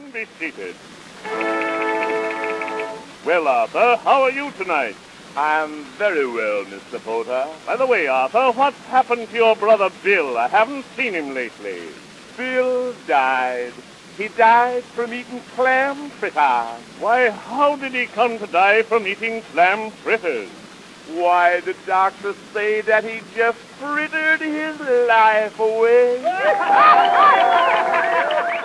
and be seated. Well, Arthur, how are you tonight? I'm very well, Mr. Porter. By the way, Arthur, what's happened to your brother Bill? I haven't seen him lately. Bill died. He died from eating clam fritters. Why, how did he come to die from eating clam fritters? Why, the doctors say that he just frittered his life away.